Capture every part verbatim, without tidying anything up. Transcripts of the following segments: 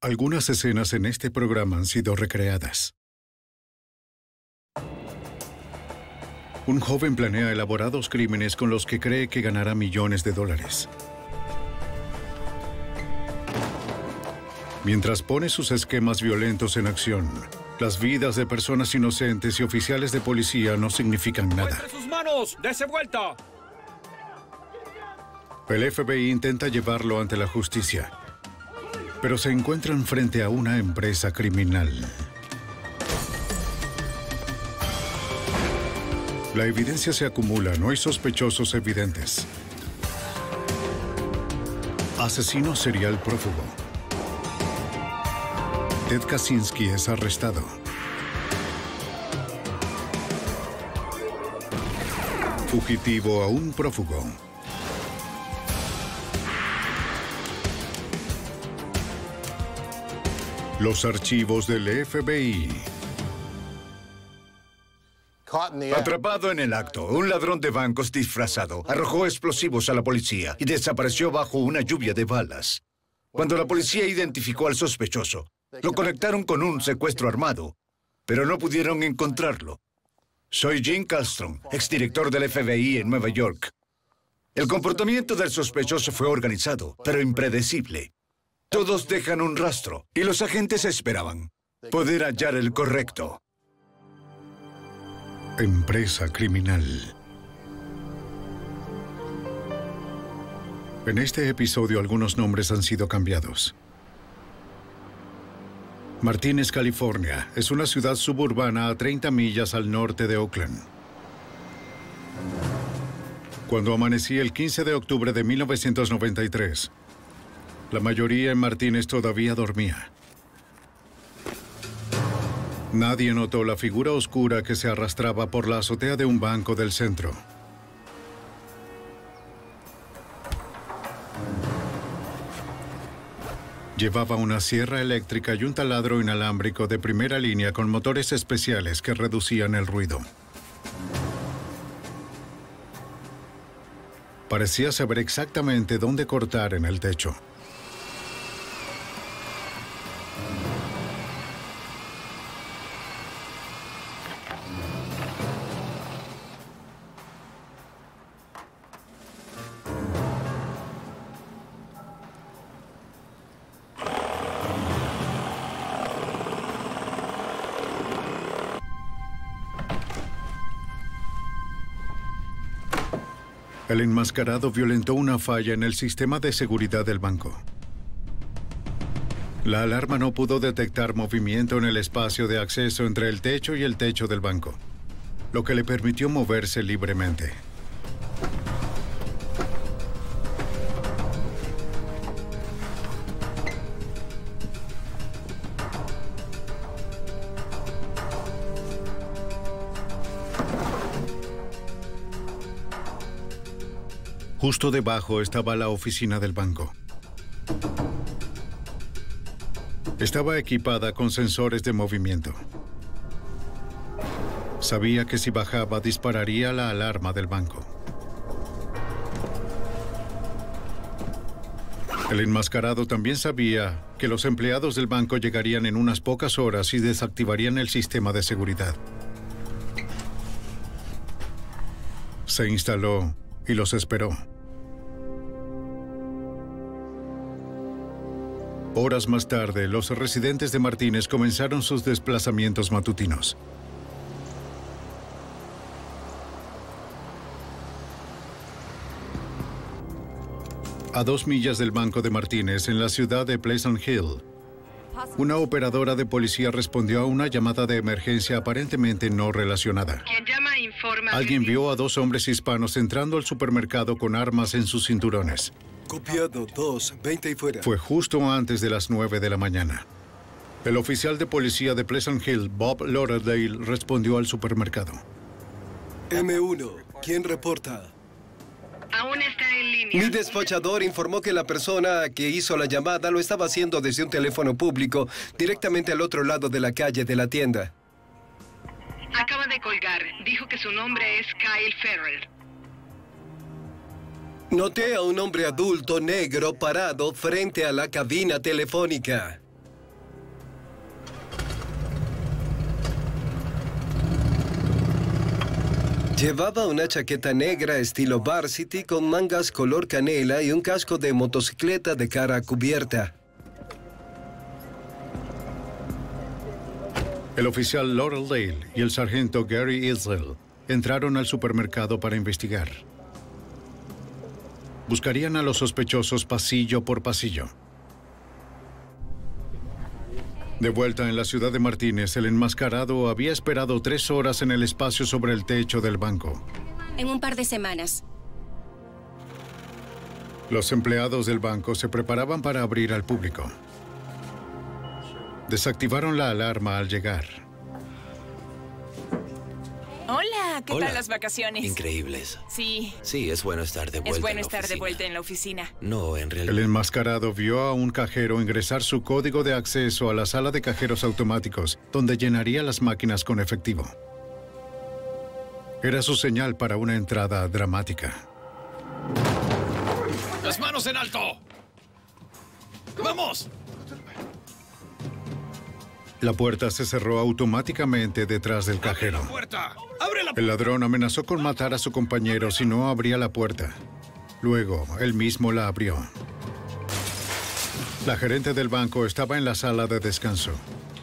Algunas escenas en este programa han sido recreadas. Un joven planea elaborados crímenes con los que cree que ganará millones de dólares. Mientras pone sus esquemas violentos en acción, las vidas de personas inocentes y oficiales de policía no significan nada. ¡Muestre sus manos! ¡Dese vuelta! El F B I intenta llevarlo ante la justicia, pero se encuentran frente a una empresa criminal. La evidencia se acumula, no hay sospechosos evidentes. Asesino serial prófugo. Ted Kaczynski es arrestado. Fugitivo aún prófugo. Los archivos del F B I. Atrapado en el acto, un ladrón de bancos disfrazado arrojó explosivos a la policía y desapareció bajo una lluvia de balas. Cuando la policía identificó al sospechoso, lo conectaron con un secuestro armado, pero no pudieron encontrarlo. Soy Jim Kallstrom, exdirector del F B I en Nueva York. El comportamiento del sospechoso fue organizado, pero impredecible. Todos dejan un rastro, y los agentes esperaban poder hallar el correcto. Empresa criminal. En este episodio algunos nombres han sido cambiados. Martínez, California, es una ciudad suburbana a treinta millas al norte de Oakland. Cuando amanecí el quince de octubre de mil novecientos noventa y tres, la mayoría en Martínez todavía dormía. Nadie notó la figura oscura que se arrastraba por la azotea de un banco del centro. Llevaba una sierra eléctrica y un taladro inalámbrico de primera línea con motores especiales que reducían el ruido. Parecía saber exactamente dónde cortar en el techo. El enmascarado violentó una falla en el sistema de seguridad del banco. La alarma no pudo detectar movimiento en el espacio de acceso entre el techo y el techo del banco, lo que le permitió moverse libremente. Justo debajo estaba la oficina del banco. Estaba equipada con sensores de movimiento. Sabía que si bajaba dispararía la alarma del banco. El enmascarado también sabía que los empleados del banco llegarían en unas pocas horas y desactivarían el sistema de seguridad. Se instaló y los esperó. Horas más tarde, los residentes de Martínez comenzaron sus desplazamientos matutinos. A dos millas del banco de Martínez, en la ciudad de Pleasant Hill, una operadora de policía respondió a una llamada de emergencia aparentemente no relacionada. Quien llama informa. Alguien vio a dos hombres hispanos entrando al supermercado con armas en sus cinturones. Copiado, dos, veinte y fuera. Fue justo antes de las nueve de la mañana. El oficial de policía de Pleasant Hill, Bob Lauderdale, respondió al supermercado. eme uno, ¿quién reporta? Aún está en línea. Mi despachador informó que la persona que hizo la llamada lo estaba haciendo desde un teléfono público directamente al otro lado de la calle de la tienda. Acaba de colgar. Dijo que su nombre es Kyle Ferrer. Noté a un hombre adulto negro parado frente a la cabina telefónica. Llevaba una chaqueta negra estilo varsity con mangas color canela y un casco de motocicleta de cara cubierta. El oficial Lauderdale y el sargento Gary Israel entraron al supermercado para investigar. Buscarían a los sospechosos pasillo por pasillo. De vuelta en la ciudad de Martínez, el enmascarado había esperado tres horas en el espacio sobre el techo del banco. En un par de semanas. Los empleados del banco se preparaban para abrir al público. Desactivaron la alarma al llegar. Hola, ¿qué Hola. tal las vacaciones? Increíbles. Sí. Sí, es bueno estar de vuelta. Es bueno en la estar de oficina. vuelta en la oficina. No, en El realidad. enmascarado vio a un cajero ingresar su código de acceso a la sala de cajeros automáticos, donde llenaría las máquinas con efectivo. Era su señal para una entrada dramática. ¡Las manos en alto! ¡Vamos! La puerta se cerró automáticamente detrás del cajero. ¡Puerta! ¡Abre la El ladrón amenazó con matar a su compañero si no abría la puerta. Luego, él mismo la abrió. La gerente del banco estaba en la sala de descanso.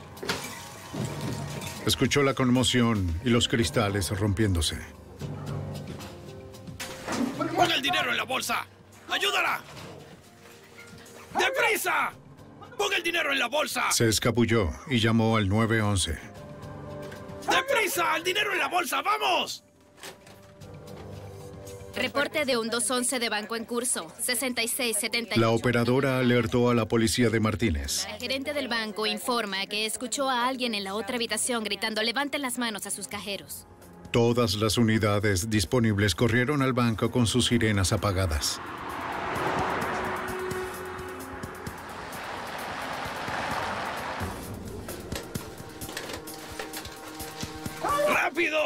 Escuchó la conmoción y los cristales rompiéndose. ¡Pon el dinero en la bolsa! ¡Ayúdala! ¡Deprisa! ¡Pon el dinero en la bolsa! Se escabulló y llamó al nueve once. ¡Deprisa! ¡El dinero en la bolsa! ¡Vamos! Reporte de un dos once de banco en curso. sesenta y seis setenta y ocho. La operadora alertó a la policía de Martínez. El gerente del banco informa que escuchó a alguien en la otra habitación gritando levanten las manos a sus cajeros. Todas las unidades disponibles corrieron al banco con sus sirenas apagadas. ¡Rápido!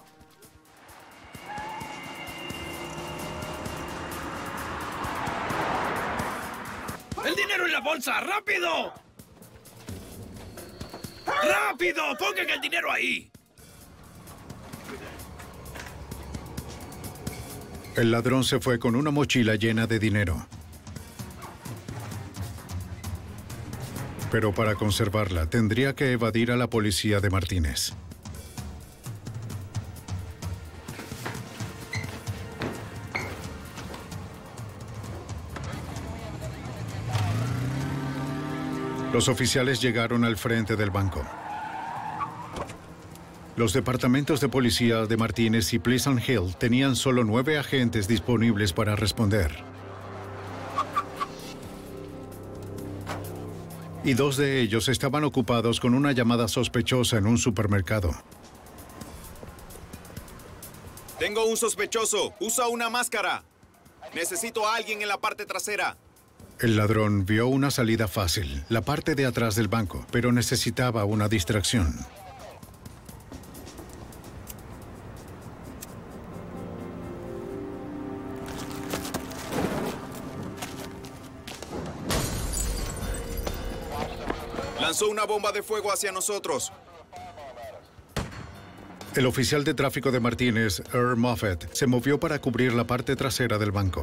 ¡El dinero en la bolsa! ¡Rápido! ¡Rápido! ¡Pongan el dinero ahí! El ladrón se fue con una mochila llena de dinero. Pero para conservarla, tendría que evadir a la policía de Martínez. Los oficiales llegaron al frente del banco. Los departamentos de policía de Martínez y Pleasant Hill tenían solo nueve agentes disponibles para responder. Y dos de ellos estaban ocupados con una llamada sospechosa en un supermercado. Tengo un sospechoso. Usa una máscara. Necesito a alguien en la parte trasera. El ladrón vio una salida fácil, la parte de atrás del banco, pero necesitaba una distracción. Lanzó una bomba de fuego hacia nosotros. El oficial de tráfico de Martínez, Earl Moffett, se movió para cubrir la parte trasera del banco.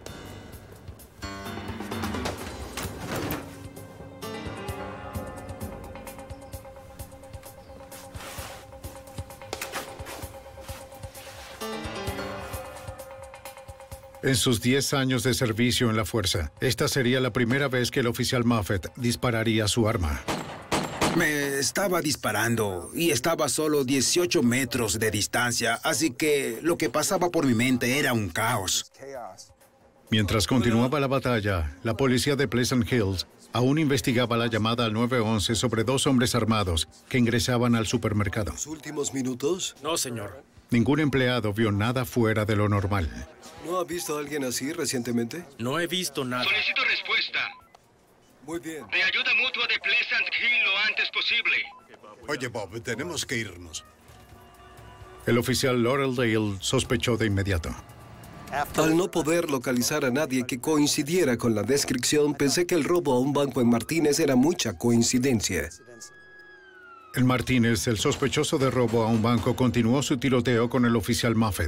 En sus diez años de servicio en la fuerza, esta sería la primera vez que el oficial Moffett dispararía su arma. Me estaba disparando y estaba solo dieciocho metros de distancia, así que lo que pasaba por mi mente era un caos. Mientras continuaba la batalla, la policía de Pleasant Hills aún investigaba la llamada al nueve once sobre dos hombres armados que ingresaban al supermercado. ¿Los últimos minutos? No, señor. Ningún empleado vio nada fuera de lo normal. ¿No ha visto a alguien así recientemente? No he visto nada. Solicito respuesta. Muy bien. De ayuda mutua de Pleasant Hill lo antes posible. Oye, Bob, tenemos que irnos. El oficial Lauderdale sospechó de inmediato. Al no poder localizar a nadie que coincidiera con la descripción, pensé que el robo a un banco en Martínez era mucha coincidencia. En Martínez, el sospechoso de robo a un banco continuó su tiroteo con el oficial Moffett.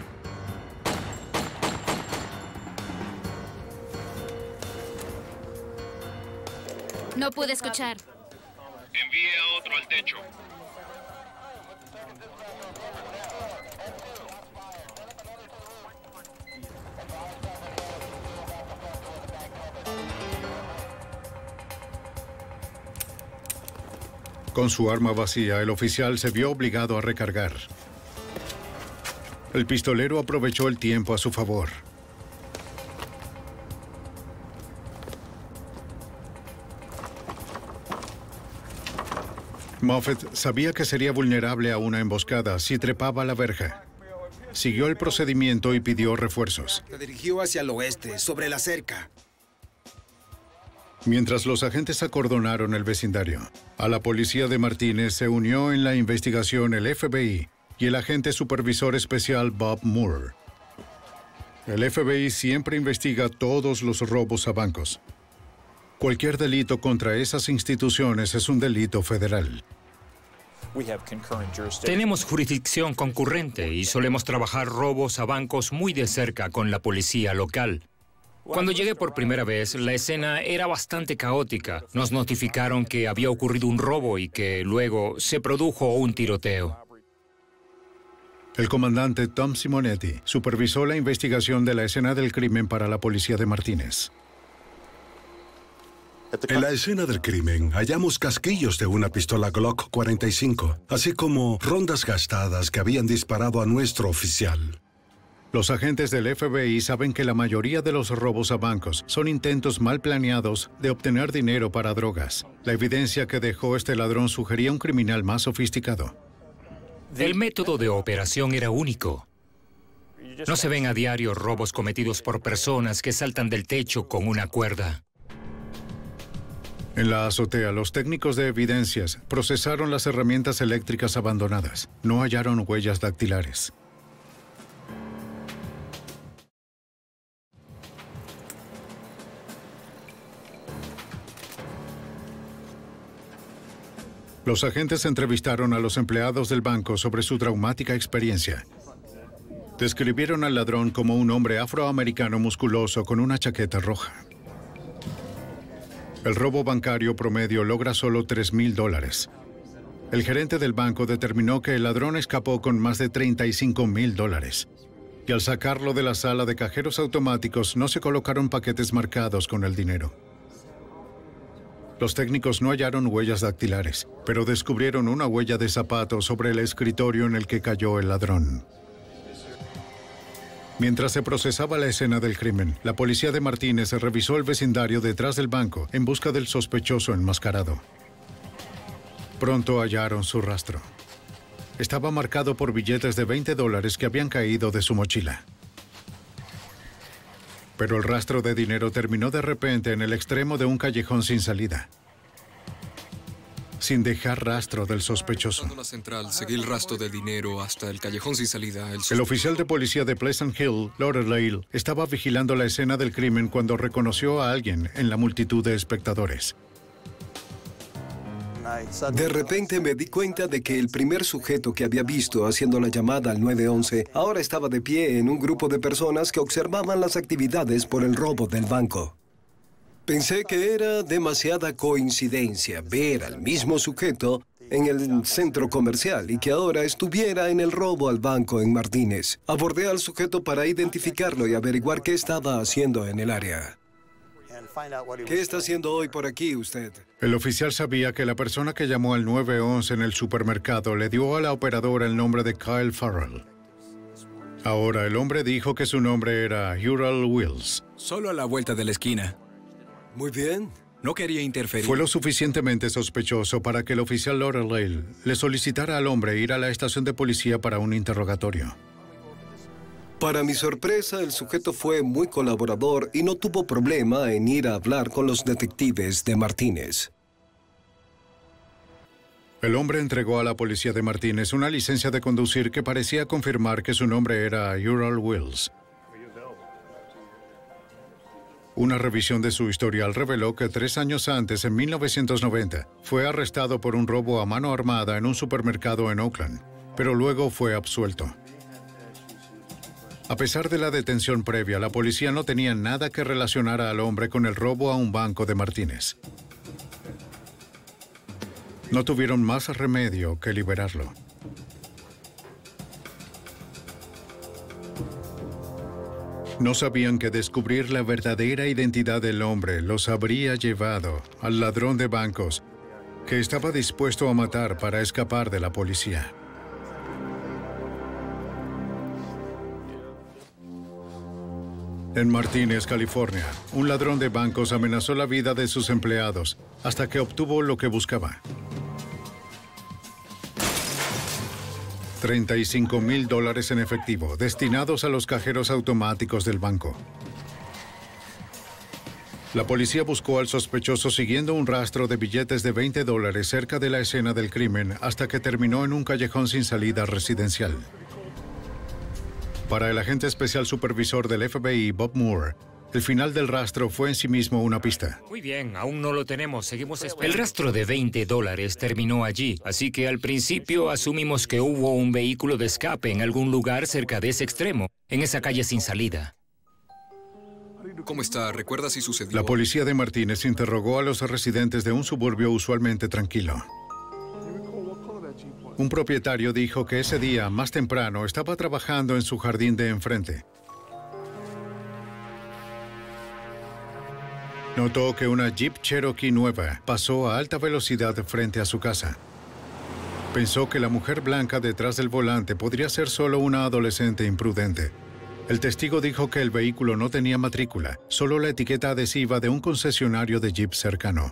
No pude escuchar. Envíe a otro al techo. Con su arma vacía, el oficial se vio obligado a recargar. El pistolero aprovechó el tiempo a su favor. Moffett sabía que sería vulnerable a una emboscada si trepaba la verja. Siguió el procedimiento y pidió refuerzos. Se dirigió hacia el oeste, sobre la cerca. Mientras los agentes acordonaron el vecindario, a la policía de Martínez se unió en la investigación el F B I y el agente supervisor especial Bob Moore. El F B I siempre investiga todos los robos a bancos. Cualquier delito contra esas instituciones es un delito federal. Tenemos jurisdicción concurrente y solemos trabajar robos a bancos muy de cerca con la policía local. Cuando llegué por primera vez, la escena era bastante caótica. Nos notificaron que había ocurrido un robo y que luego se produjo un tiroteo. El comandante Tom Simonetti supervisó la investigación de la escena del crimen para la policía de Martínez. En la escena del crimen hallamos casquillos de una pistola Glock cuarenta y cinco, así como rondas gastadas que habían disparado a nuestro oficial. Los agentes del F B I saben que la mayoría de los robos a bancos son intentos mal planeados de obtener dinero para drogas. La evidencia que dejó este ladrón sugería un criminal más sofisticado. El método de operación era único. No se ven a diario robos cometidos por personas que saltan del techo con una cuerda. En la azotea, los técnicos de evidencias procesaron las herramientas eléctricas abandonadas. No hallaron huellas dactilares. Los agentes entrevistaron a los empleados del banco sobre su traumática experiencia. Describieron al ladrón como un hombre afroamericano musculoso con una chaqueta roja. El robo bancario promedio logra solo tres mil dólares. El gerente del banco determinó que el ladrón escapó con más de treinta y cinco mil dólares. Y al sacarlo de la sala de cajeros automáticos, no se colocaron paquetes marcados con el dinero. Los técnicos no hallaron huellas dactilares, pero descubrieron una huella de zapato sobre el escritorio en el que cayó el ladrón. Mientras se procesaba la escena del crimen, la policía de Martínez revisó el vecindario detrás del banco en busca del sospechoso enmascarado. Pronto hallaron su rastro. Estaba marcado por billetes de veinte dólares que habían caído de su mochila. Pero el rastro de dinero terminó de repente en el extremo de un callejón sin salida, sin dejar rastro del sospechoso. La central, seguí el rastro de dinero hasta el callejón sin salida. El, el oficial de policía de Pleasant Hill, Lauderdale, estaba vigilando la escena del crimen cuando reconoció a alguien en la multitud de espectadores. De repente me di cuenta de que el primer sujeto que había visto haciendo la llamada al nueve once ahora estaba de pie en un grupo de personas que observaban las actividades por el robo del banco. Pensé que era demasiada coincidencia ver al mismo sujeto en el centro comercial y que ahora estuviera en el robo al banco en Martínez. Abordé al sujeto para identificarlo y averiguar qué estaba haciendo en el área. ¿Qué está haciendo hoy por aquí usted? El oficial sabía que la persona que llamó al nueve once en el supermercado le dio a la operadora el nombre de Kyle Farrell. Ahora, el hombre dijo que su nombre era Ural Wills. Solo a la vuelta de la esquina. Muy bien. No quería interferir. Fue lo suficientemente sospechoso para que el oficial Lauderdale le solicitara al hombre ir a la estación de policía para un interrogatorio. Para mi sorpresa, el sujeto fue muy colaborador y no tuvo problema en ir a hablar con los detectives de Martínez. El hombre entregó a la policía de Martínez una licencia de conducir que parecía confirmar que su nombre era Ural Wills. Una revisión de su historial reveló que tres años antes, en mil novecientos noventa, fue arrestado por un robo a mano armada en un supermercado en Oakland, pero luego fue absuelto. A pesar de la detención previa, la policía no tenía nada que relacionara al hombre con el robo a un banco de Martínez. No tuvieron más remedio que liberarlo. No sabían que descubrir la verdadera identidad del hombre los habría llevado al ladrón de bancos que estaba dispuesto a matar para escapar de la policía. En Martínez, California, un ladrón de bancos amenazó la vida de sus empleados hasta que obtuvo lo que buscaba. treinta y cinco mil dólares en efectivo, destinados a los cajeros automáticos del banco. La policía buscó al sospechoso siguiendo un rastro de billetes de veinte dólares cerca de la escena del crimen hasta que terminó en un callejón sin salida residencial. Para el agente especial supervisor del F B I, Bob Moore, el final del rastro fue en sí mismo una pista. Muy bien, aún no lo tenemos, seguimos esperando. El rastro de veinte dólares terminó allí, así que al principio asumimos que hubo un vehículo de escape en algún lugar cerca de ese extremo, en esa calle sin salida. ¿Cómo está? ¿Recuerda si sucedió? La policía de Martínez interrogó a los residentes de un suburbio usualmente tranquilo. Un propietario dijo que ese día, más temprano, estaba trabajando en su jardín de enfrente. Notó que una Jeep Cherokee nueva pasó a alta velocidad frente a su casa. Pensó que la mujer blanca detrás del volante podría ser solo una adolescente imprudente. El testigo dijo que el vehículo no tenía matrícula, solo la etiqueta adhesiva de un concesionario de Jeep cercano.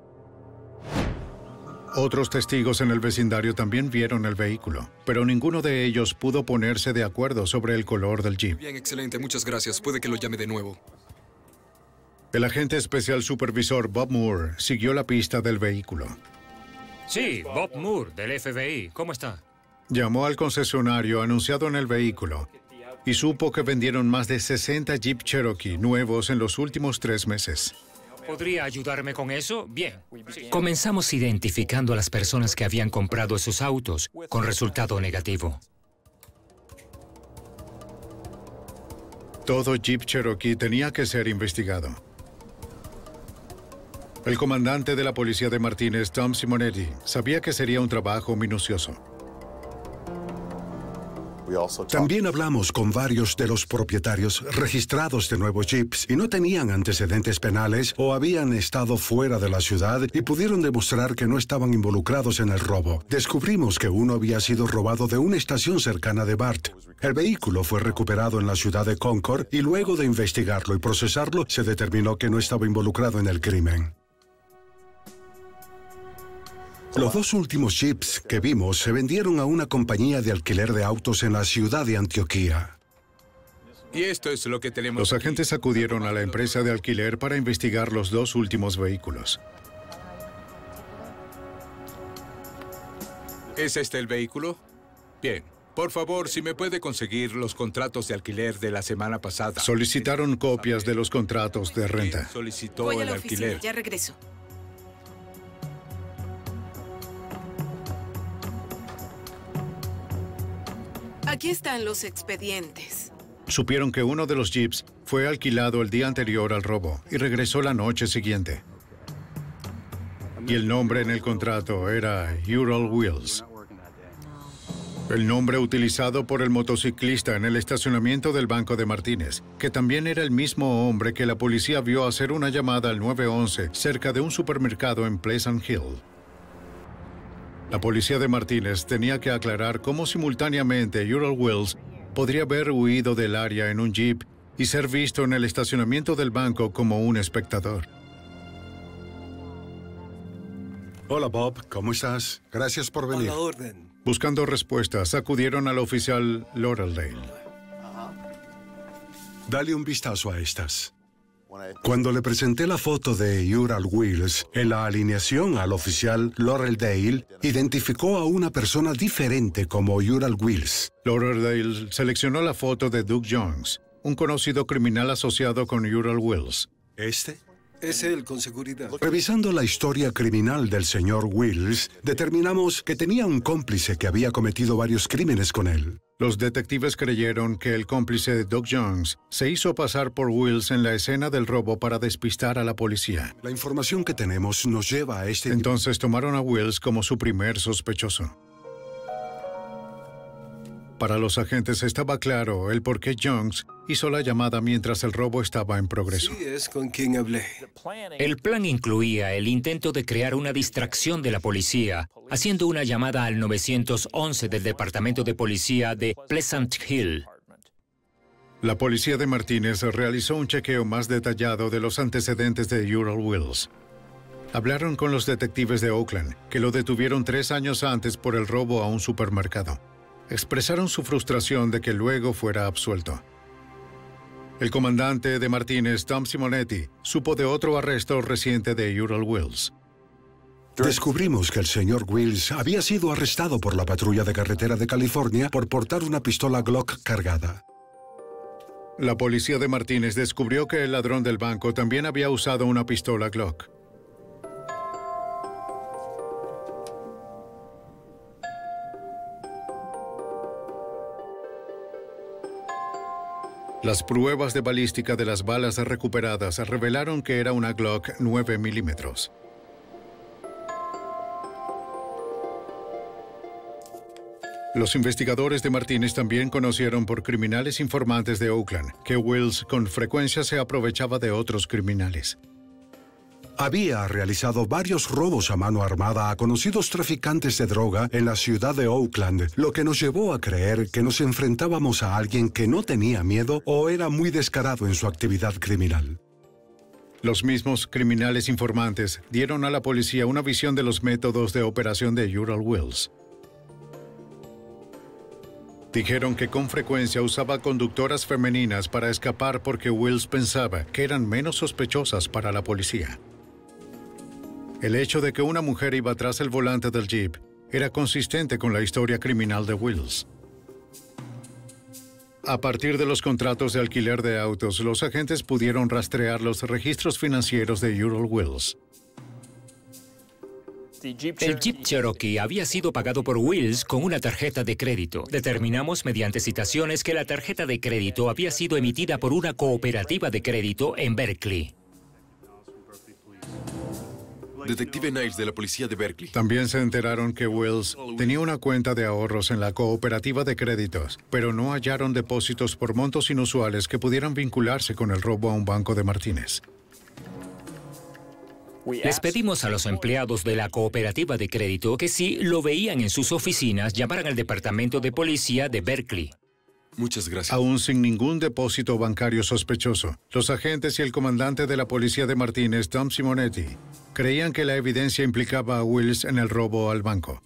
Otros testigos en el vecindario también vieron el vehículo, pero ninguno de ellos pudo ponerse de acuerdo sobre el color del Jeep. Bien, excelente, muchas gracias. Puede que lo llame de nuevo. El agente especial supervisor Bob Moore siguió la pista del vehículo. Sí, Bob Moore, del F B I. ¿Cómo está? Llamó al concesionario anunciado en el vehículo y supo que vendieron más de sesenta Jeep Cherokee nuevos en los últimos tres meses. ¿Podría ayudarme con eso? Bien. Comenzamos identificando a las personas que habían comprado esos autos, con resultado negativo. Todo Jeep Cherokee tenía que ser investigado. El comandante de la policía de Martínez, Tom Simonetti, sabía que sería un trabajo minucioso. También hablamos con varios de los propietarios registrados de nuevos Jeeps y no tenían antecedentes penales o habían estado fuera de la ciudad y pudieron demostrar que no estaban involucrados en el robo. Descubrimos que uno había sido robado de una estación cercana de Bart. El vehículo fue recuperado en la ciudad de Concord y luego de investigarlo y procesarlo, se determinó que no estaba involucrado en el crimen. Los dos últimos Jeeps que vimos se vendieron a una compañía de alquiler de autos en la ciudad de Antioquía. Y esto es lo que tenemos. Los agentes acudieron a la empresa de alquiler para investigar los dos últimos vehículos. ¿Es este el vehículo? Bien. Por favor, si me puede conseguir los contratos de alquiler de la semana pasada. Solicitaron copias de los contratos de renta. Solicitó Voy a el la oficina, alquiler. ya regreso. Aquí están los expedientes. Supieron que uno de los Jeeps fue alquilado el día anterior al robo y regresó la noche siguiente. Y el nombre en el contrato era Ural Wheels. El nombre utilizado por el motociclista en el estacionamiento del Banco de Martínez, que también era el mismo hombre que la policía vio hacer una llamada al nueve once cerca de un supermercado en Pleasant Hill. La policía de Martínez tenía que aclarar cómo simultáneamente Ural Wheels podría haber huido del área en un jeep y ser visto en el estacionamiento del banco como un espectador. Hola Bob, ¿cómo estás? Gracias por venir. A la orden. Buscando respuestas, acudieron al oficial Lauderdale. Dale un vistazo a estas. Cuando le presenté la foto de Ural Wheels, en la alineación al oficial Lauderdale, identificó a una persona diferente como Ural Wheels. Lauderdale seleccionó la foto de Doug Jones, un conocido criminal asociado con Ural Wheels. ¿Este? Es él con seguridad. Revisando la historia criminal del señor Wills, determinamos que tenía un cómplice que había cometido varios crímenes con él. Los detectives creyeron que el cómplice Doug Jones se hizo pasar por Wills en la escena del robo para despistar a la policía. La información que tenemos nos lleva a este... Entonces tomaron a Wills como su primer sospechoso. Para los agentes estaba claro el por qué Jones hizo la llamada mientras el robo estaba en progreso. Sí, es con quien hablé. El plan incluía el intento de crear una distracción de la policía, haciendo una llamada al nueve once del Departamento de Policía de Pleasant Hill. La policía de Martínez realizó un chequeo más detallado de los antecedentes de Ural Wills. Hablaron con los detectives de Oakland, que lo detuvieron tres años antes por el robo a un supermercado. Expresaron su frustración de que luego fuera absuelto. El comandante de Martínez, Tom Simonetti, supo de otro arresto reciente de Ural Wills. Descubrimos que el señor Wills había sido arrestado por la patrulla de carretera de California por portar una pistola Glock cargada. La policía de Martínez descubrió que el ladrón del banco también había usado una pistola Glock. Las pruebas de balística de las balas recuperadas revelaron que era una Glock nueve milímetros. Los investigadores de Martínez también conocieron por criminales informantes de Oakland que Wills con frecuencia se aprovechaba de otros criminales. Había realizado varios robos a mano armada a conocidos traficantes de droga en la ciudad de Oakland, lo que nos llevó a creer que nos enfrentábamos a alguien que no tenía miedo o era muy descarado en su actividad criminal. Los mismos criminales informantes dieron a la policía una visión de los métodos de operación de Ural Wills. Dijeron que con frecuencia usaba conductoras femeninas para escapar porque Wills pensaba que eran menos sospechosas para la policía. El hecho de que una mujer iba tras el volante del Jeep era consistente con la historia criminal de Wills. A partir de los contratos de alquiler de autos, los agentes pudieron rastrear los registros financieros de Ural Wills. El Jeep Cherokee había sido pagado por Wills con una tarjeta de crédito. Determinamos mediante citaciones que la tarjeta de crédito había sido emitida por una cooperativa de crédito en Berkeley. Detective Knives de la policía de Berkeley. También se enteraron que Wills tenía una cuenta de ahorros en la cooperativa de créditos, pero no hallaron depósitos por montos inusuales que pudieran vincularse con el robo a un banco de Martínez. Les pedimos a los empleados de la cooperativa de crédito que si lo veían en sus oficinas, llamaran al departamento de policía de Berkeley. Muchas gracias. Aún sin ningún depósito bancario sospechoso, los agentes y el comandante de la policía de Martínez, Tom Simonetti, creían que la evidencia implicaba a Wills en el robo al banco.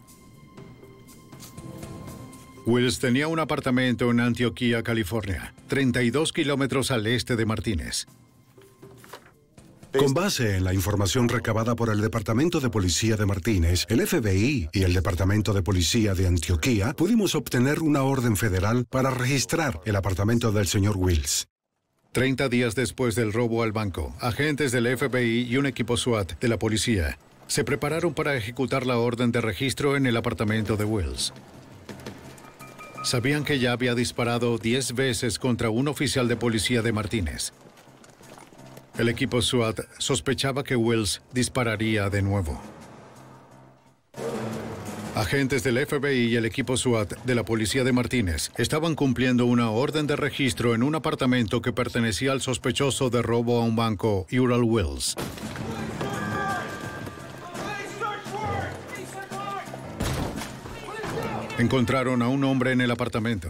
Wills tenía un apartamento en Antioquia, California, treinta y dos kilómetros al este de Martínez. Con base en la información recabada por el Departamento de Policía de Martínez, el F B I y el Departamento de Policía de Antioquia, pudimos obtener una orden federal para registrar el apartamento del señor Wills. Treinta días después del robo al banco, agentes del F B I y un equipo SWAT de la policía se prepararon para ejecutar la orden de registro en el apartamento de Wills. Sabían que ya había disparado diez veces contra un oficial de policía de Martínez. El equipo SWAT sospechaba que Wills dispararía de nuevo. Agentes del F B I y el equipo SWAT de la policía de Martínez estaban cumpliendo una orden de registro en un apartamento que pertenecía al sospechoso de robo a un banco, Ural Wills. Encontraron a un hombre en el apartamento.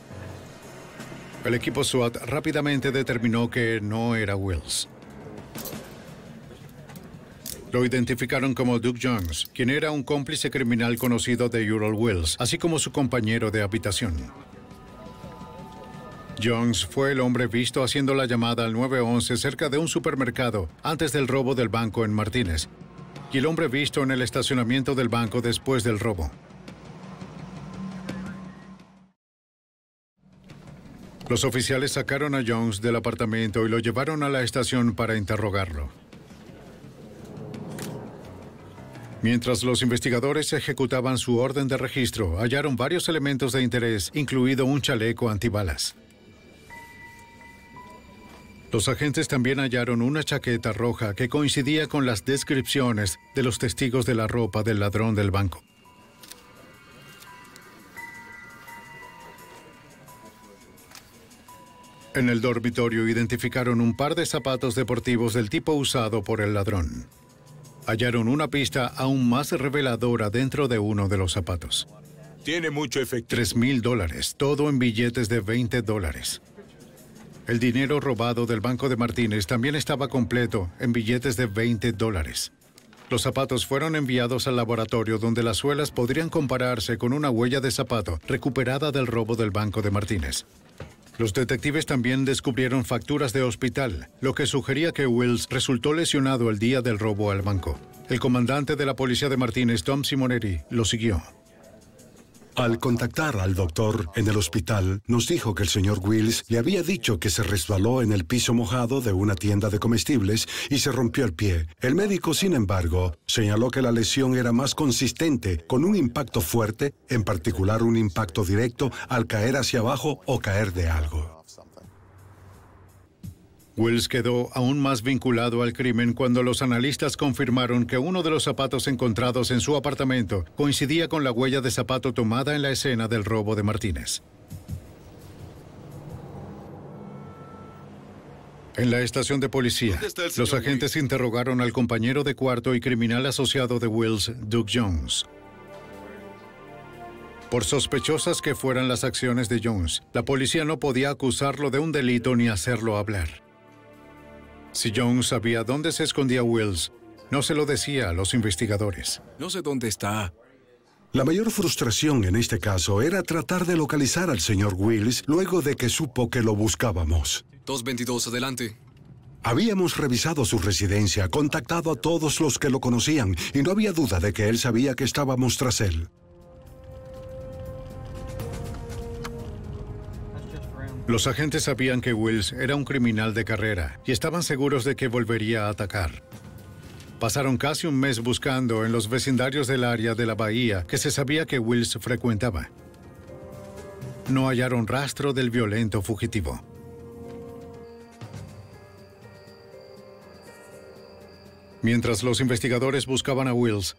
El equipo SWAT rápidamente determinó que no era Wills. Lo identificaron como Doug Jones, quien era un cómplice criminal conocido de Ural Wills, así como su compañero de habitación. Jones fue el hombre visto haciendo la llamada al nueve once cerca de un supermercado antes del robo del banco en Martínez, y el hombre visto en el estacionamiento del banco después del robo. Los oficiales sacaron a Jones del apartamento y lo llevaron a la estación para interrogarlo. Mientras los investigadores ejecutaban su orden de registro, hallaron varios elementos de interés, incluido un chaleco antibalas. Los agentes también hallaron una chaqueta roja que coincidía con las descripciones de los testigos de la ropa del ladrón del banco. En el dormitorio identificaron un par de zapatos deportivos del tipo usado por el ladrón. Hallaron una pista aún más reveladora dentro de uno de los zapatos. Tiene mucho efectivo. Tres mil dólares, todo en billetes de veinte dólares. El dinero robado del banco de Martínez también estaba completo en billetes de veinte dólares. Los zapatos fueron enviados al laboratorio donde las suelas podrían compararse con una huella de zapato recuperada del robo del banco de Martínez. Los detectives también descubrieron facturas de hospital, lo que sugería que Wills resultó lesionado el día del robo al banco. El comandante de la policía de Martínez, Tom Simonetti, lo siguió. Al contactar al doctor en el hospital, nos dijo que el señor Wills le había dicho que se resbaló en el piso mojado de una tienda de comestibles y se rompió el pie. El médico, sin embargo, señaló que la lesión era más consistente, con un impacto fuerte, en particular un impacto directo al caer hacia abajo o caer de algo. Wills quedó aún más vinculado al crimen cuando los analistas confirmaron que uno de los zapatos encontrados en su apartamento coincidía con la huella de zapato tomada en la escena del robo de Martínez. En la estación de policía, los agentes interrogaron al compañero de cuarto y criminal asociado de Wills, Duke Jones. Por sospechosas que fueran las acciones de Jones, la policía no podía acusarlo de un delito ni hacerlo hablar. Si Jones sabía dónde se escondía Wills, no se lo decía a los investigadores. No sé dónde está. La mayor frustración en este caso era tratar de localizar al señor Wills luego de que supo que lo buscábamos. dos veintidós, adelante. Habíamos revisado su residencia, contactado a todos los que lo conocían, y no había duda de que él sabía que estábamos tras él. Los agentes sabían que Wills era un criminal de carrera y estaban seguros de que volvería a atacar. Pasaron casi un mes buscando en los vecindarios del área de la bahía que se sabía que Wills frecuentaba. No hallaron rastro del violento fugitivo. Mientras los investigadores buscaban a Wills,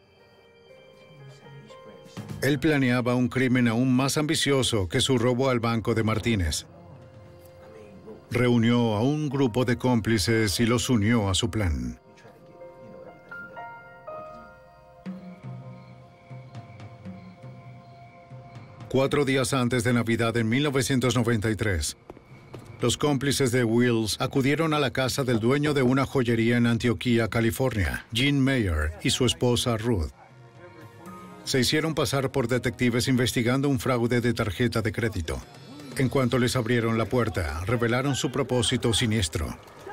él planeaba un crimen aún más ambicioso que su robo al banco de Martínez. Reunió a un grupo de cómplices y los unió a su plan. Cuatro días antes de Navidad en mil novecientos noventa y tres, los cómplices de Wills acudieron a la casa del dueño de una joyería en Antioquía, California, Gene Mayer, y su esposa Ruth. Se hicieron pasar por detectives investigando un fraude de tarjeta de crédito. En cuanto les abrieron la puerta, revelaron su propósito siniestro.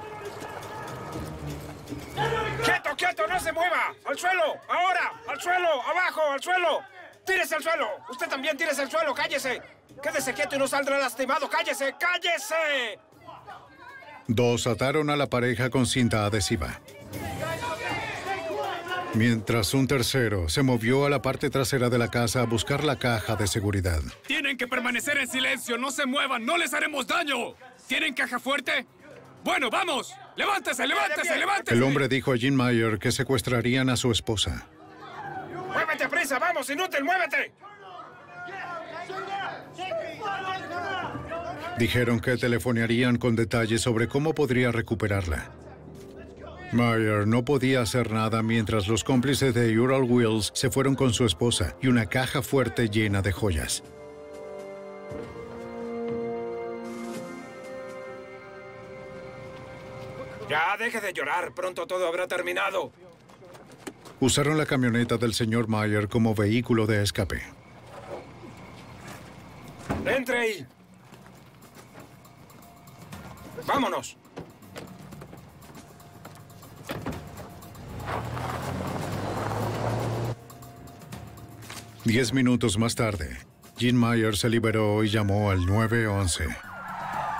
¡Quieto, quieto! ¡No se mueva! ¡Al suelo! ¡Ahora! ¡Al suelo! ¡Abajo! ¡Al suelo! ¡Tírese al suelo! ¡Usted también tírese al suelo! ¡Cállese! ¡Quédese quieto y no saldrá lastimado! ¡Cállese! ¡Cállese! Dos ataron a la pareja con cinta adhesiva, mientras un tercero se movió a la parte trasera de la casa a buscar la caja de seguridad. Tienen que permanecer en silencio, no se muevan, no les haremos daño. ¿Tienen caja fuerte? Bueno, vamos, levántese, levántese, levántese. El hombre dijo a Gene Mayer que secuestrarían a su esposa. ¡Muévete, prisa! ¡Vamos, inútil, muévete! Dijeron que telefonearían con detalles sobre cómo podría recuperarla. Mayer no podía hacer nada mientras los cómplices de Ural Wills se fueron con su esposa y una caja fuerte llena de joyas. Ya, deje de llorar. Pronto todo habrá terminado. Usaron la camioneta del señor Mayer como vehículo de escape. ¡Entre ahí! ¡Vámonos! Diez minutos más tarde, Gene Mayer se liberó y llamó al nueve once.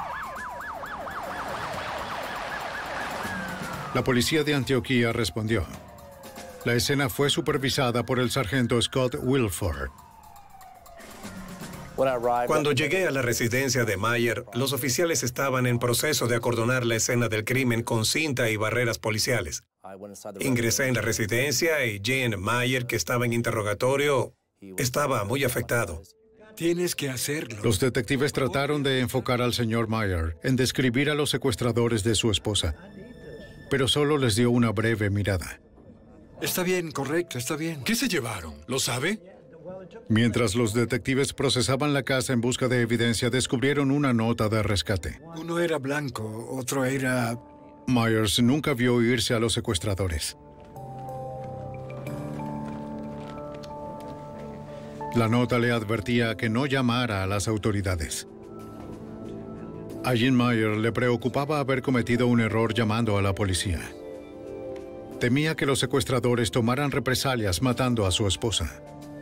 La policía de Antioquía respondió. La escena fue supervisada por el sargento Scott Wilford. Cuando llegué a la residencia de Mayer, los oficiales estaban en proceso de acordonar la escena del crimen con cinta y barreras policiales. Ingresé en la residencia y Jean Mayer, que estaba en interrogatorio, estaba muy afectado. Tienes que hacerlo. Los detectives trataron de enfocar al señor Mayer en describir a los secuestradores de su esposa, pero solo les dio una breve mirada. Está bien, correcto, está bien. ¿Qué se llevaron? ¿Lo sabe? Mientras los detectives procesaban la casa en busca de evidencia, descubrieron una nota de rescate. Uno era blanco, otro era... Myers nunca vio irse a los secuestradores. La nota le advertía que no llamara a las autoridades. A Jean Mayer le preocupaba haber cometido un error llamando a la policía. Temía que los secuestradores tomaran represalias matando a su esposa.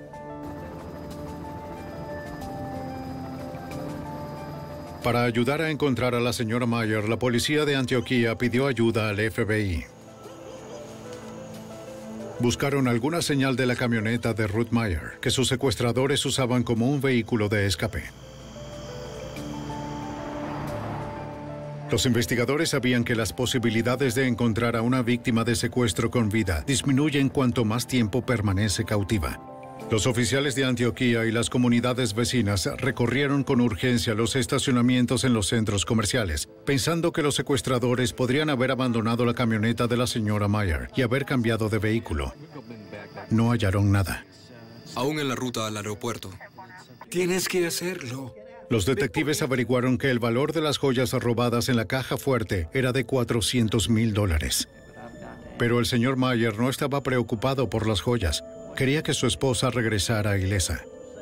Para ayudar a encontrar a la señora Mayer, la policía de Antioquía pidió ayuda al F B I. Buscaron alguna señal de la camioneta de Ruth Mayer, que sus secuestradores usaban como un vehículo de escape. Los investigadores sabían que las posibilidades de encontrar a una víctima de secuestro con vida disminuyen cuanto más tiempo permanece cautiva. Los oficiales de Antioquía y las comunidades vecinas recorrieron con urgencia los estacionamientos en los centros comerciales, pensando que los secuestradores podrían haber abandonado la camioneta de la señora Mayer y haber cambiado de vehículo. No hallaron nada. Aún en la ruta al aeropuerto. Tienes que hacerlo. Los detectives averiguaron que el valor de las joyas robadas en la caja fuerte era de cuatrocientos mil dólares. Pero el señor Mayer no estaba preocupado por las joyas. Quería que su esposa regresara ilesa.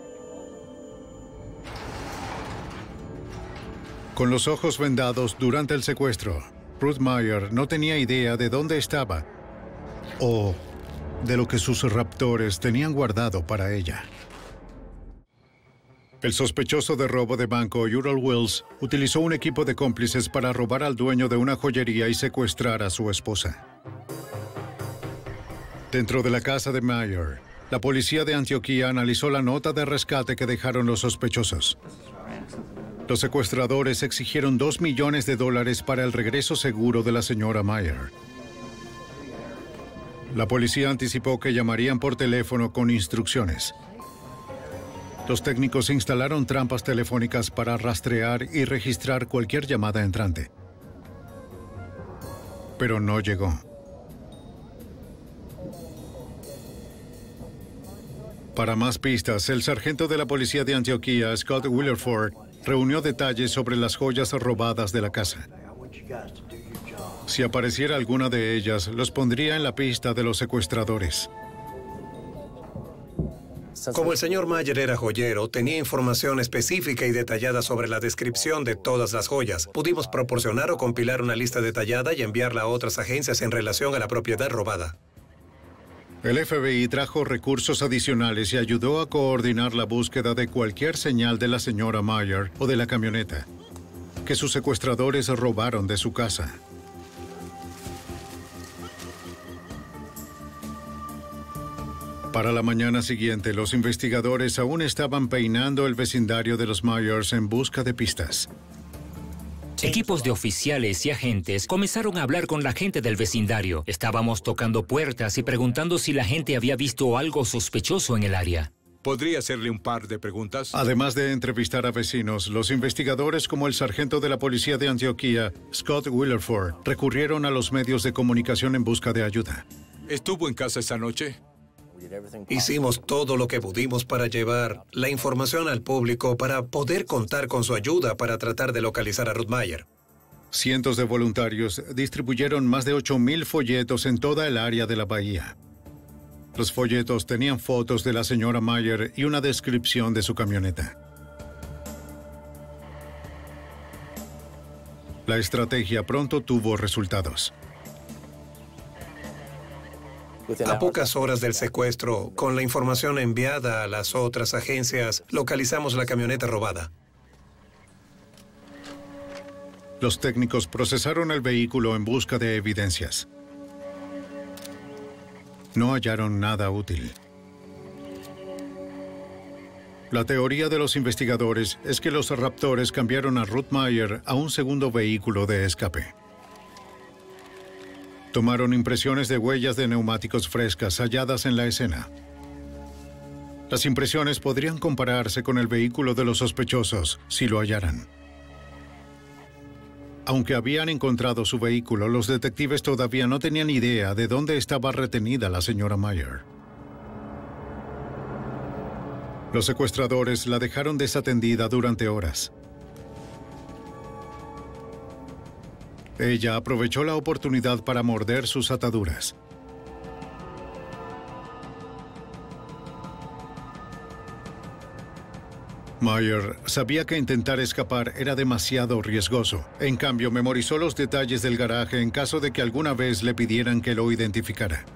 Con los ojos vendados durante el secuestro, Ruth Mayer no tenía idea de dónde estaba o de lo que sus raptores tenían guardado para ella. El sospechoso de robo de banco, Ural Wills, utilizó un equipo de cómplices para robar al dueño de una joyería y secuestrar a su esposa. Dentro de la casa de Mayer, la policía de Antioquía analizó la nota de rescate que dejaron los sospechosos. Los secuestradores exigieron dos millones de dólares para el regreso seguro de la señora Mayer. La policía anticipó que llamarían por teléfono con instrucciones. Los técnicos instalaron trampas telefónicas para rastrear y registrar cualquier llamada entrante. Pero no llegó. Para más pistas, el sargento de la policía de Antioquía, Scott Wilford, reunió detalles sobre las joyas robadas de la casa. Si apareciera alguna de ellas, los pondría en la pista de los secuestradores. Como el señor Mayer era joyero, tenía información específica y detallada sobre la descripción de todas las joyas. Pudimos proporcionar o compilar una lista detallada y enviarla a otras agencias en relación a la propiedad robada. El F B I trajo recursos adicionales y ayudó a coordinar la búsqueda de cualquier señal de la señora Mayer o de la camioneta que sus secuestradores robaron de su casa. Para la mañana siguiente, los investigadores aún estaban peinando el vecindario de los Myers en busca de pistas. Equipos de oficiales y agentes comenzaron a hablar con la gente del vecindario. Estábamos tocando puertas y preguntando si la gente había visto algo sospechoso en el área. ¿Podría hacerle un par de preguntas? Además de entrevistar a vecinos, los investigadores como el sargento de la policía de Antioquía, Scott Wilford, recurrieron a los medios de comunicación en busca de ayuda. ¿Estuvo en casa esa noche? Hicimos todo lo que pudimos para llevar la información al público para poder contar con su ayuda para tratar de localizar a Ruth Mayer. Cientos de voluntarios distribuyeron más de ocho mil folletos en toda el área de la bahía. Los folletos tenían fotos de la señora Mayer y una descripción de su camioneta. La estrategia pronto tuvo resultados. A pocas horas del secuestro, con la información enviada a las otras agencias, localizamos la camioneta robada. Los técnicos procesaron el vehículo en busca de evidencias. No hallaron nada útil. La teoría de los investigadores es que los raptores cambiaron a Ruth Meyer a un segundo vehículo de escape. Tomaron impresiones de huellas de neumáticos frescas halladas en la escena. Las impresiones podrían compararse con el vehículo de los sospechosos si lo hallaran. Aunque habían encontrado su vehículo, los detectives todavía no tenían idea de dónde estaba retenida la señora Meyer. Los secuestradores la dejaron desatendida durante horas. Ella aprovechó la oportunidad para morder sus ataduras. Meyer sabía que intentar escapar era demasiado riesgoso. En cambio, memorizó los detalles del garaje en caso de que alguna vez le pidieran que lo identificara.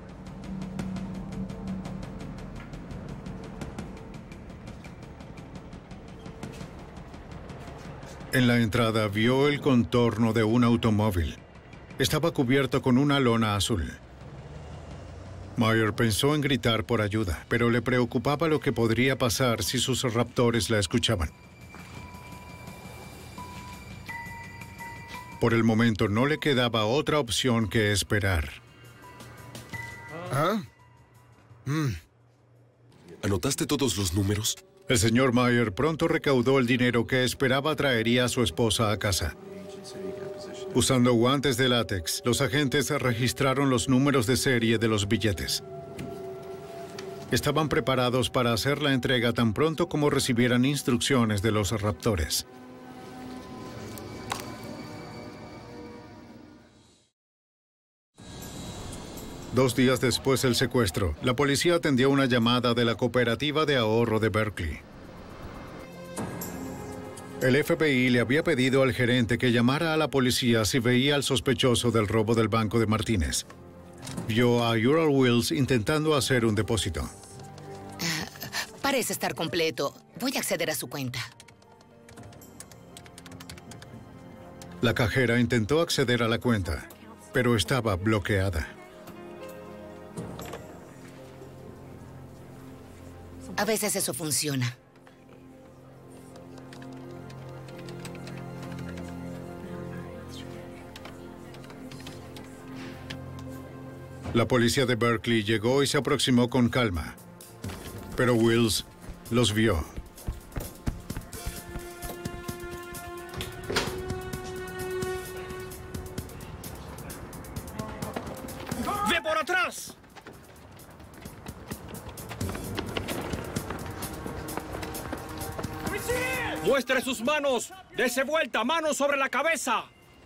En la entrada vio el contorno de un automóvil. Estaba cubierto con una lona azul. Meyer pensó en gritar por ayuda, pero le preocupaba lo que podría pasar si sus raptores la escuchaban. Por el momento no le quedaba otra opción que esperar. ¿Ah? Mm. ¿Anotaste todos los números? El señor Meyer pronto recaudó el dinero que esperaba traería a su esposa a casa. Usando guantes de látex, los agentes registraron los números de serie de los billetes. Estaban preparados para hacer la entrega tan pronto como recibieran instrucciones de los raptores. Dos días después del secuestro, la policía atendió una llamada de la Cooperativa de Ahorro de Berkeley. El F B I le había pedido al gerente que llamara a la policía si veía al sospechoso del robo del banco de Martínez. Vio a Ural Wills intentando hacer un depósito. Uh, parece estar completo. Voy a acceder a su cuenta. La cajera intentó acceder a la cuenta, pero estaba bloqueada. A veces eso funciona. La policía de Berkeley llegó y se aproximó con calma. Pero Wills los vio. ¡Ve por atrás! ¡Muestre sus manos! ¡Dese vuelta! ¡Manos sobre la cabeza!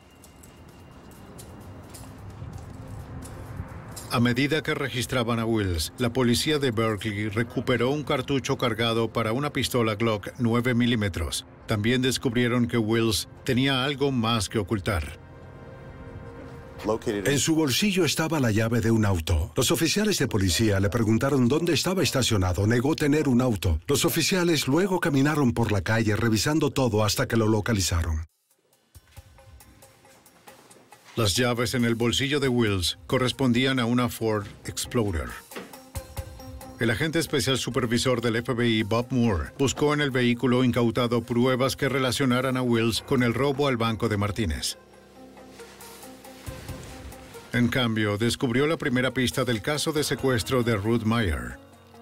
A medida que registraban a Wills, la policía de Berkeley recuperó un cartucho cargado para una pistola Glock nueve milímetros. También descubrieron que Wills tenía algo más que ocultar. En su bolsillo estaba la llave de un auto. Los oficiales de policía le preguntaron dónde estaba estacionado. Negó tener un auto. Los oficiales luego caminaron por la calle revisando todo hasta que lo localizaron. Las llaves en el bolsillo de Wills correspondían a una Ford Explorer. El agente especial supervisor del F B I, Bob Moore, buscó en el vehículo incautado pruebas que relacionaran a Wills con el robo al banco de Martínez. En cambio, descubrió la primera pista del caso de secuestro de Ruth Meyer.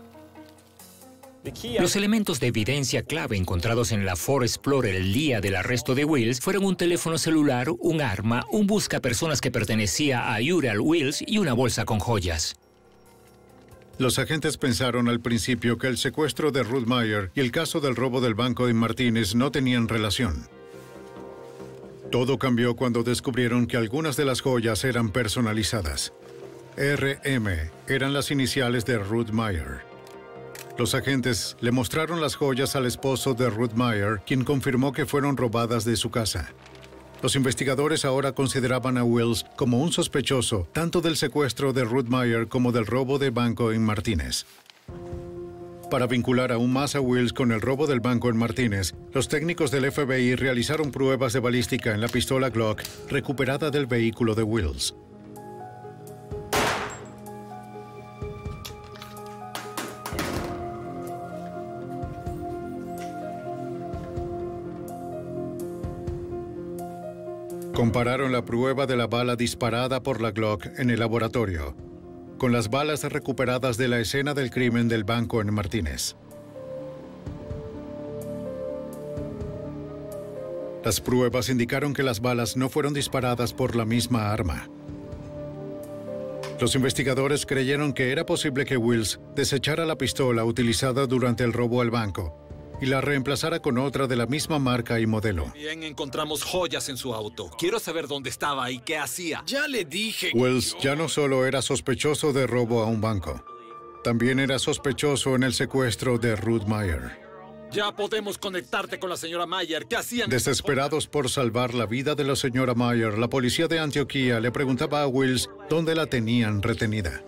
Los elementos de evidencia clave encontrados en la Ford Explorer el día del arresto de Wills fueron un teléfono celular, un arma, un buscapersonas que pertenecía a Ural Wills y una bolsa con joyas. Los agentes pensaron al principio que el secuestro de Ruth Meyer y el caso del robo del banco de Martínez no tenían relación. Todo cambió cuando descubrieron que algunas de las joyas eran personalizadas. R M eran las iniciales de Ruth Meyer. Los agentes le mostraron las joyas al esposo de Ruth Meyer, quien confirmó que fueron robadas de su casa. Los investigadores ahora consideraban a Wills como un sospechoso tanto del secuestro de Ruth Meyer como del robo de banco en Martínez. Para vincular aún más a Wills con el robo del banco en Martínez, los técnicos del F B I realizaron pruebas de balística en la pistola Glock recuperada del vehículo de Wills. Compararon la prueba de la bala disparada por la Glock en el laboratorio con las balas recuperadas de la escena del crimen del banco en Martínez. Las pruebas indicaron que las balas no fueron disparadas por la misma arma. Los investigadores creyeron que era posible que Wills desechara la pistola utilizada durante el robo al banco y la reemplazara con otra de la misma marca y modelo. Bien, encontramos joyas en su auto. Quiero saber dónde estaba y qué hacía. Ya le dije. Wills ya no solo era sospechoso de robo a un banco, también era sospechoso en el secuestro de Ruth Meyer. Ya podemos conectarte con la señora Meyer. ¿Qué hacían? Desesperados por salvar la vida de la señora Meyer, la policía de Antioquía le preguntaba a Wills dónde la tenían retenida.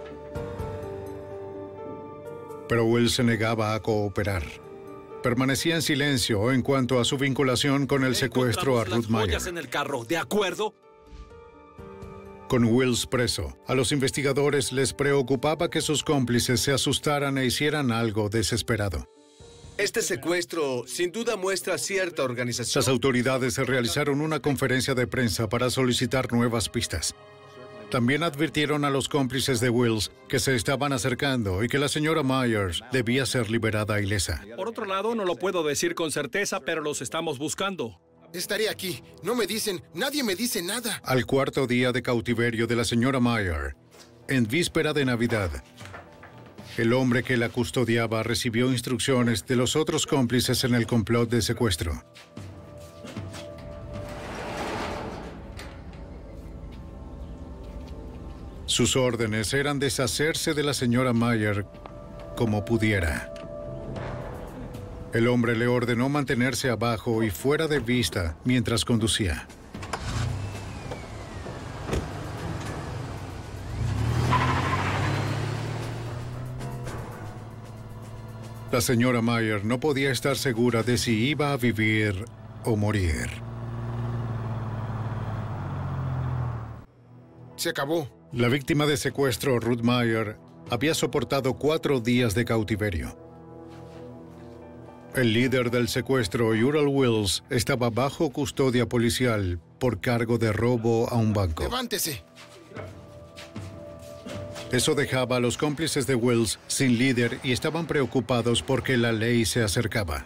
Pero Wills se negaba a cooperar. Permanecía en silencio en cuanto a su vinculación con el secuestro a Ruth Meyer. En el carro, ¿de acuerdo? Con Wills preso, a los investigadores les preocupaba que sus cómplices se asustaran e hicieran algo desesperado. Este secuestro sin duda muestra cierta organización. Las autoridades realizaron una conferencia de prensa para solicitar nuevas pistas. También advirtieron a los cómplices de Wills que se estaban acercando y que la señora Myers debía ser liberada ilesa. Por otro lado, no lo puedo decir con certeza, pero los estamos buscando. Estaré aquí. No me dicen, nadie me dice nada. Al cuarto día de cautiverio de la señora Meyer, en víspera de Navidad, el hombre que la custodiaba recibió instrucciones de los otros cómplices en el complot de secuestro. Sus órdenes eran deshacerse de la señora Meyer como pudiera. El hombre le ordenó mantenerse abajo y fuera de vista mientras conducía. La señora Meyer no podía estar segura de si iba a vivir o morir. Se acabó. La víctima de secuestro, Ruth Meyer, había soportado cuatro días de cautiverio. El líder del secuestro, Ural Wills, estaba bajo custodia policial por cargo de robo a un banco. ¡Levántese! Eso dejaba a los cómplices de Wills sin líder y estaban preocupados porque la ley se acercaba.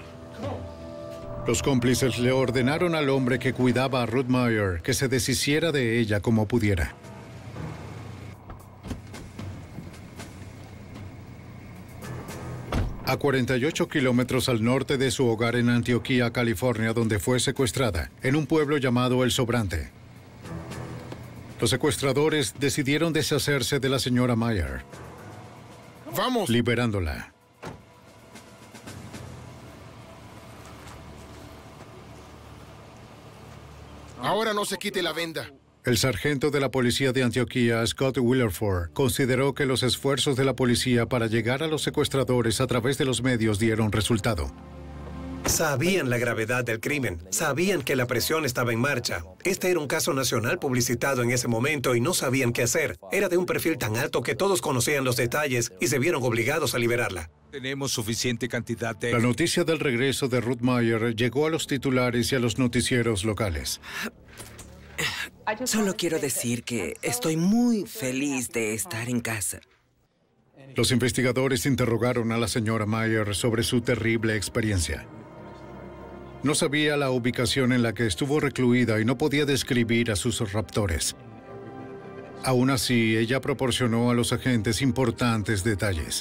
Los cómplices le ordenaron al hombre que cuidaba a Ruth Meyer que se deshiciera de ella como pudiera. A cuarenta y ocho kilómetros al norte de su hogar en Antioquía, California, donde fue secuestrada, en un pueblo llamado El Sobrante, los secuestradores decidieron deshacerse de la señora Meyer. ¡Vamos! Liberándola. Ahora no se quite la venda. El sargento de la policía de Antioquía, Scott Willerford, consideró que los esfuerzos de la policía para llegar a los secuestradores a través de los medios dieron resultado. Sabían la gravedad del crimen, sabían que la presión estaba en marcha. Este era un caso nacional publicitado en ese momento y no sabían qué hacer. Era de un perfil tan alto que todos conocían los detalles y se vieron obligados a liberarla. Tenemos suficiente cantidad de... La noticia del regreso de Ruth Meyer llegó a los titulares y a los noticieros locales. Solo quiero decir que estoy muy feliz de estar en casa. Los investigadores interrogaron a la señora Meyer sobre su terrible experiencia. No sabía la ubicación en la que estuvo recluida y no podía describir a sus raptores. Aún así, ella proporcionó a los agentes importantes detalles.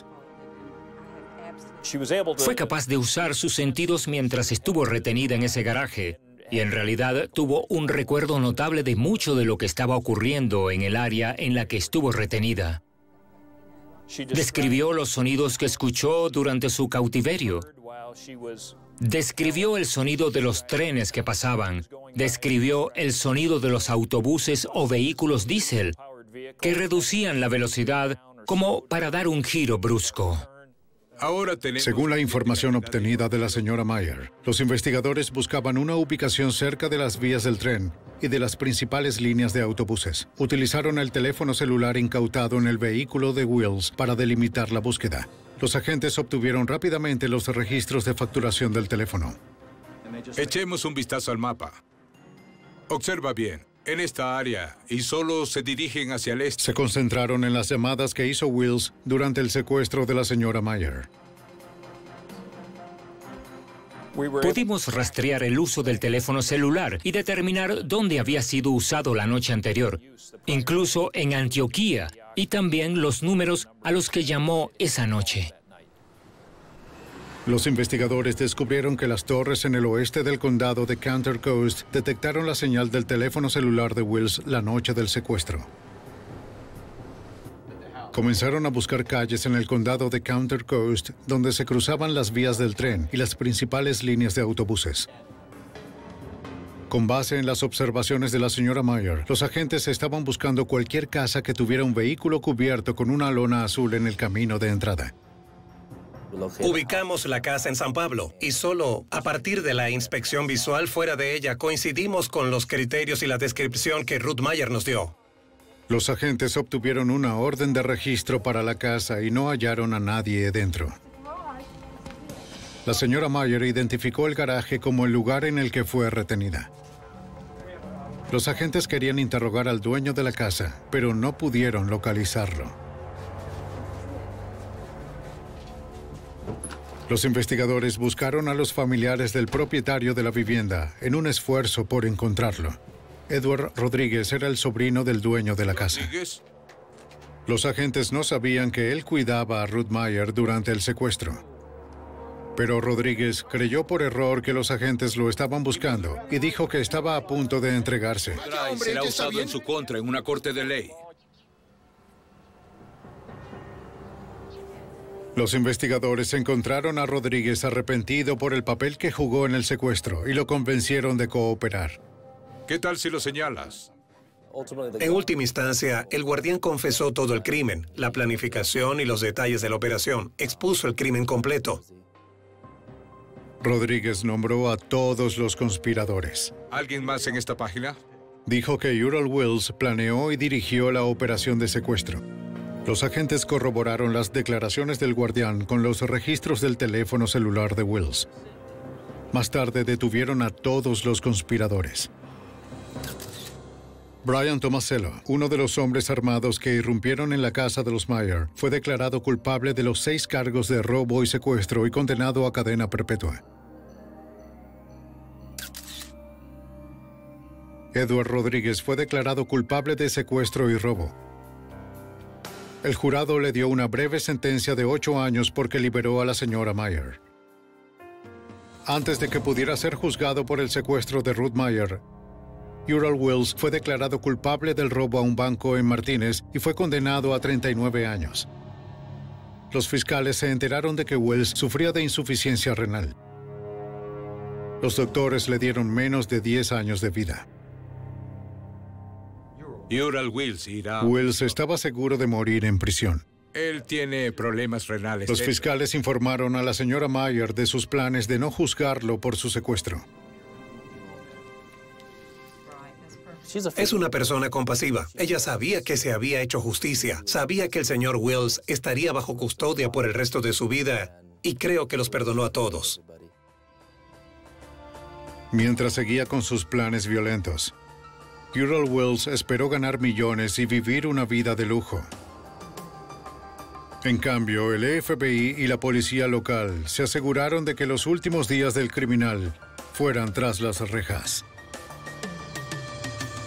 Fue capaz de usar sus sentidos mientras estuvo retenida en ese garaje y en realidad tuvo un recuerdo notable de mucho de lo que estaba ocurriendo en el área en la que estuvo retenida. Describió los sonidos que escuchó durante su cautiverio. Describió el sonido de los trenes que pasaban. Describió el sonido de los autobuses o vehículos diésel que reducían la velocidad como para dar un giro brusco. Ahora tenemos... Según la información obtenida de la señora Meyer, los investigadores buscaban una ubicación cerca de las vías del tren y de las principales líneas de autobuses. Utilizaron el teléfono celular incautado en el vehículo de Wills para delimitar la búsqueda. Los agentes obtuvieron rápidamente los registros de facturación del teléfono. Echemos un vistazo al mapa. Observa bien. En esta área, y solo se dirigen hacia el este. Se concentraron en las llamadas que hizo Wills durante el secuestro de la señora Mayer. Pudimos rastrear el uso del teléfono celular y determinar dónde había sido usado la noche anterior, incluso en Antioquía, y también los números a los que llamó esa noche. Los investigadores descubrieron que las torres en el oeste del condado de Counter Coast detectaron la señal del teléfono celular de Wills la noche del secuestro. Comenzaron a buscar calles en el condado de Counter Coast donde se cruzaban las vías del tren y las principales líneas de autobuses. Con base en las observaciones de la señora Mayer, los agentes estaban buscando cualquier casa que tuviera un vehículo cubierto con una lona azul en el camino de entrada. Ubicamos la casa en San Pablo y solo a partir de la inspección visual fuera de ella coincidimos con los criterios y la descripción que Ruth Mayer nos dio. Los agentes obtuvieron una orden de registro para la casa y no hallaron a nadie dentro. La señora Mayer identificó el garaje como el lugar en el que fue retenida. Los agentes querían interrogar al dueño de la casa, pero no pudieron localizarlo. Los investigadores buscaron a los familiares del propietario de la vivienda en un esfuerzo por encontrarlo. Edward Rodríguez era el sobrino del dueño de la casa. Los agentes no sabían que él cuidaba a Ruth Mayer durante el secuestro. Pero Rodríguez creyó por error que los agentes lo estaban buscando y dijo que estaba a punto de entregarse. Será usado en su contra en una corte de ley. Los investigadores encontraron a Rodríguez arrepentido por el papel que jugó en el secuestro y lo convencieron de cooperar. ¿Qué tal si lo señalas? En última instancia, el guardián confesó todo el crimen, la planificación y los detalles de la operación. Expuso el crimen completo. Rodríguez nombró a todos los conspiradores. ¿Alguien más en esta página? Dijo que Ural Wills planeó y dirigió la operación de secuestro. Los agentes corroboraron las declaraciones del guardián con los registros del teléfono celular de Wills. Más tarde detuvieron a todos los conspiradores. Brian Tomasello, uno de los hombres armados que irrumpieron en la casa de los Mayer, fue declarado culpable de los seis cargos de robo y secuestro y condenado a cadena perpetua. Edward Rodríguez fue declarado culpable de secuestro y robo. El jurado le dio una breve sentencia de ocho años porque liberó a la señora Mayer. Antes de que pudiera ser juzgado por el secuestro de Ruth Mayer, Ural Wills fue declarado culpable del robo a un banco en Martínez y fue condenado a treinta y nueve años. Los fiscales se enteraron de que Wills sufría de insuficiencia renal. Los doctores le dieron menos de diez años de vida. Ural Wills irá... Wills estaba seguro de morir en prisión. Él tiene problemas renales. Los fiscales informaron a la señora Mayer de sus planes de no juzgarlo por su secuestro. Es una persona compasiva. Ella sabía que se había hecho justicia. Sabía que el señor Wills estaría bajo custodia por el resto de su vida y creo que los perdonó a todos. Mientras seguía con sus planes violentos, Ural Wills esperó ganar millones y vivir una vida de lujo. En cambio, el F B I y la policía local se aseguraron de que los últimos días del criminal fueran tras las rejas.